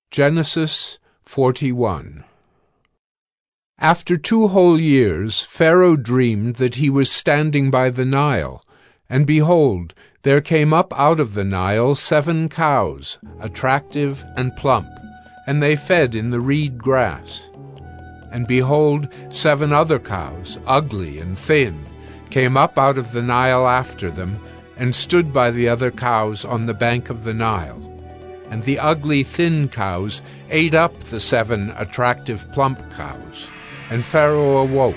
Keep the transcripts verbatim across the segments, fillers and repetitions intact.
Genesis forty-one. After two whole years Pharaoh dreamed that he was standing by the Nile, and behold, there came up out of the Nile seven cows, attractive and plump, and they fed in the reed grass. And behold, seven other cows, ugly and thin, came up out of the Nile after them, and stood by the other cows on the bank of the Nile. And the ugly thin cows ate up the seven attractive plump cows. And Pharaoh awoke.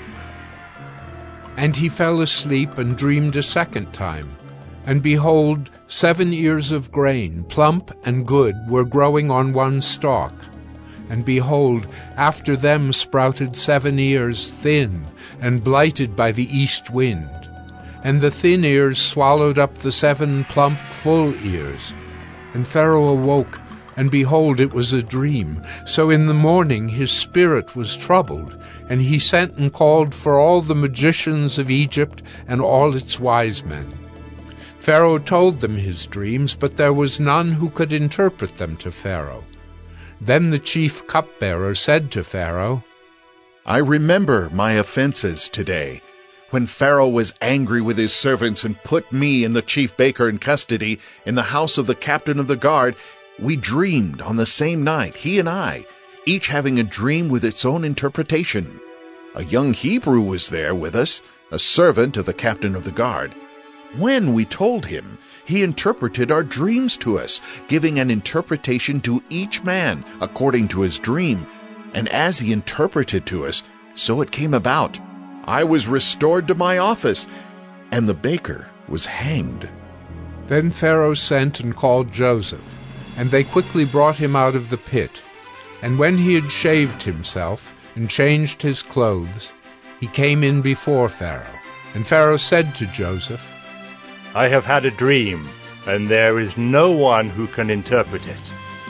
And he fell asleep and dreamed a second time. And behold, seven ears of grain, plump and good, were growing on one stalk. And behold, after them sprouted seven ears, thin, and blighted by the east wind. And the thin ears swallowed up the seven plump, full ears. And Pharaoh awoke, and behold, it was a dream. So in the morning his spirit was troubled, and he sent and called for all the magicians of Egypt and all its wise men. Pharaoh told them his dreams, but there was none who could interpret them to Pharaoh. Then the chief cupbearer said to Pharaoh, I remember my offenses today, when Pharaoh was angry with his servants and put me and the chief baker in custody in the house of the captain of the guard. We dreamed on the same night, he and I, each having a dream with its own interpretation. A young Hebrew was there with us, a servant of the captain of the guard. When we told him, he interpreted our dreams to us, giving an interpretation to each man according to his dream. And as he interpreted to us, so it came about. I was restored to my office, and the baker was hanged. Then Pharaoh sent and called Joseph, and they quickly brought him out of the pit. And when he had shaved himself and changed his clothes, he came in before Pharaoh. And Pharaoh said to Joseph, I have had a dream, and there is no one who can interpret it.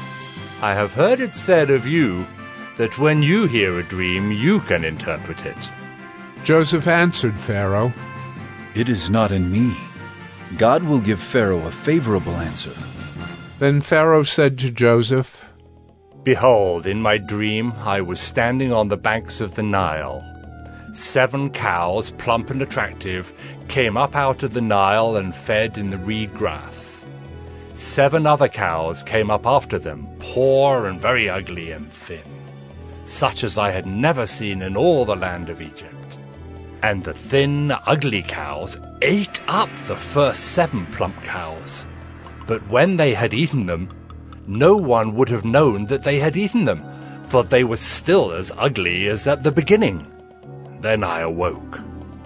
I have heard it said of you that when you hear a dream, you can interpret it. Joseph answered Pharaoh, It is not in me. God will give Pharaoh a favorable answer. Then Pharaoh said to Joseph, Behold, in my dream I was standing on the banks of the Nile. Seven cows, plump and attractive, came up out of the Nile and fed in the reed grass. Seven other cows came up after them, poor and very ugly and thin, such as I had never seen in all the land of Egypt. And the thin, ugly cows ate up the first seven plump cows. But when they had eaten them, no one would have known that they had eaten them, for they were still as ugly as at the beginning. Then I awoke.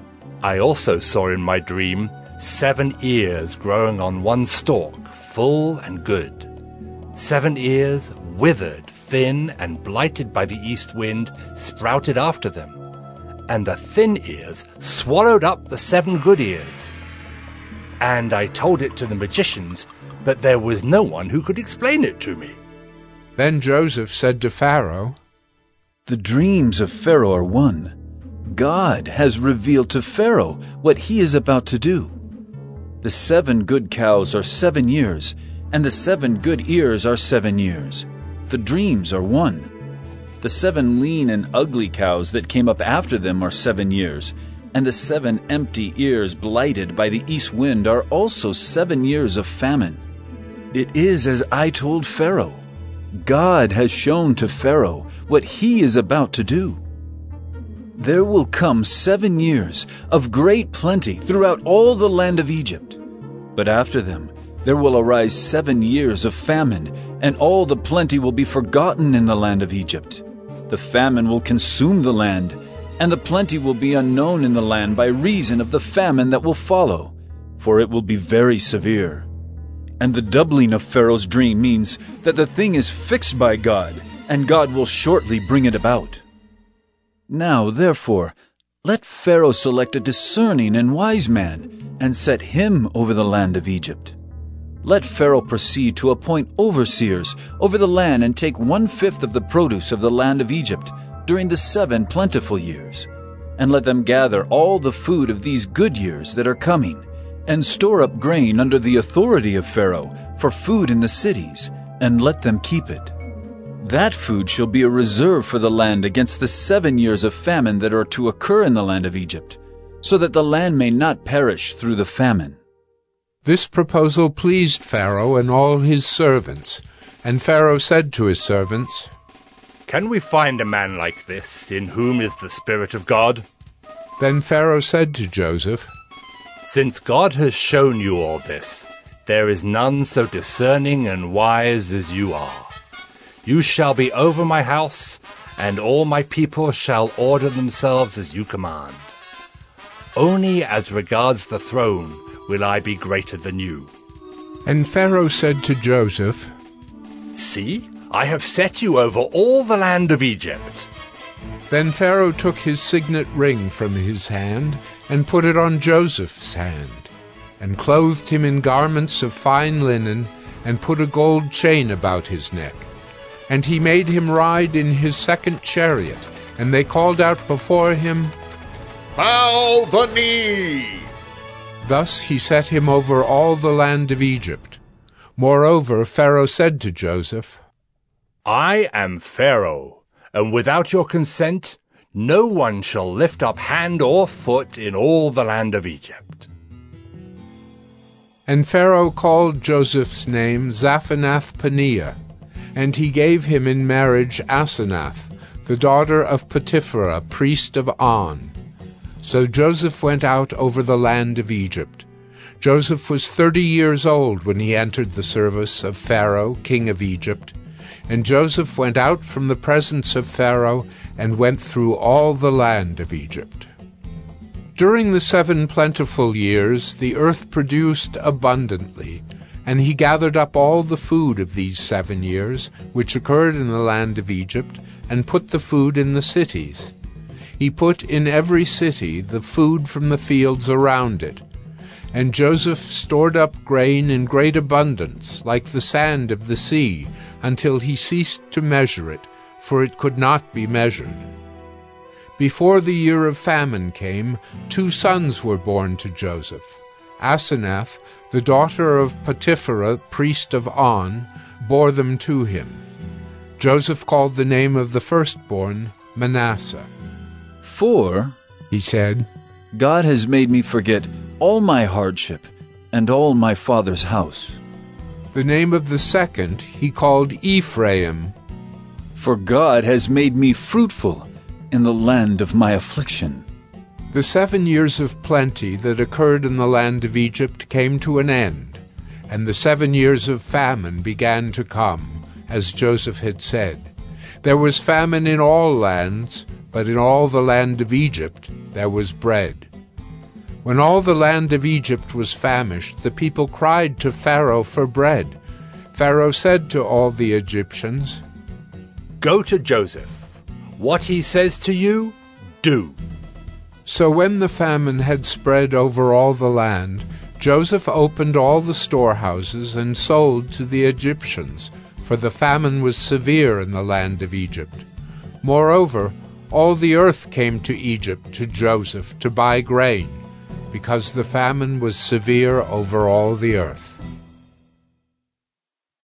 I also saw in my dream seven ears growing on one stalk, full and good. Seven ears, withered, thin, and blighted by the east wind, sprouted after them. And the thin ears swallowed up the seven good ears. And I told it to the magicians, but there was no one who could explain it to me. Then Joseph said to Pharaoh, The dreams of Pharaoh are one. God has revealed to Pharaoh what he is about to do. The seven good cows are seven years, and the seven good ears are seven years. The dreams are one. The seven lean and ugly cows that came up after them are seven years, and the seven empty ears blighted by the east wind are also seven years of famine. It is as I told Pharaoh. God has shown to Pharaoh what he is about to do. There will come seven years of great plenty throughout all the land of Egypt. But after them there will arise seven years of famine, and all the plenty will be forgotten in the land of Egypt. The famine will consume the land, and the plenty will be unknown in the land by reason of the famine that will follow, for it will be very severe. And the doubling of Pharaoh's dream means that the thing is fixed by God, and God will shortly bring it about. Now, therefore, let Pharaoh select a discerning and wise man, and set him over the land of Egypt. Let Pharaoh proceed to appoint overseers over the land and take one-fifth of the produce of the land of Egypt during the seven plentiful years. And let them gather all the food of these good years that are coming, and store up grain under the authority of Pharaoh for food in the cities, and let them keep it. That food shall be a reserve for the land against the seven years of famine that are to occur in the land of Egypt, so that the land may not perish through the famine." This proposal pleased Pharaoh and all his servants, and Pharaoh said to his servants, "Can we find a man like this, in whom is the Spirit of God?" Then Pharaoh said to Joseph, "Since God has shown you all this, there is none so discerning and wise as you are. You shall be over my house, and all my people shall order themselves as you command. Only as regards the throne will I be greater than you." And Pharaoh said to Joseph, "See, I have set you over all the land of Egypt." Then Pharaoh took his signet ring from his hand and put it on Joseph's hand, and clothed him in garments of fine linen, and put a gold chain about his neck. And he made him ride in his second chariot, and they called out before him, "Bow the knee!" Thus he set him over all the land of Egypt. Moreover, Pharaoh said to Joseph, "I am Pharaoh, and without your consent no one shall lift up hand or foot in all the land of Egypt." And Pharaoh called Joseph's name Zaphenath-Paneah, and he gave him in marriage Asenath, the daughter of Potipherah, priest of On. So Joseph went out over the land of Egypt. Joseph was thirty years old when he entered the service of Pharaoh, king of Egypt. And Joseph went out from the presence of Pharaoh and went through all the land of Egypt. During the seven plentiful years the earth produced abundantly, and he gathered up all the food of these seven years, which occurred in the land of Egypt, and put the food in the cities. He put in every city the food from the fields around it. And Joseph stored up grain in great abundance, like the sand of the sea, until he ceased to measure it, for it could not be measured. Before the year of famine came, two sons were born to Joseph. Asenath, the daughter of Potipherah, priest of On, bore them to him. Joseph called the name of the firstborn Manasseh. "For," he said, "God has made me forget all my hardship and all my father's house." The name of the second he called Ephraim. "For God has made me fruitful in the land of my affliction." The seven years of plenty that occurred in the land of Egypt came to an end, and the seven years of famine began to come, as Joseph had said. There was famine in all lands, but in all the land of Egypt there was bread. When all the land of Egypt was famished, the people cried to Pharaoh for bread. Pharaoh said to all the Egyptians, "Go to Joseph. What he says to you, do." So when the famine had spread over all the land, Joseph opened all the storehouses and sold to the Egyptians, for the famine was severe in the land of Egypt. Moreover, all the earth came to Egypt to Joseph to buy grain, because the famine was severe over all the earth.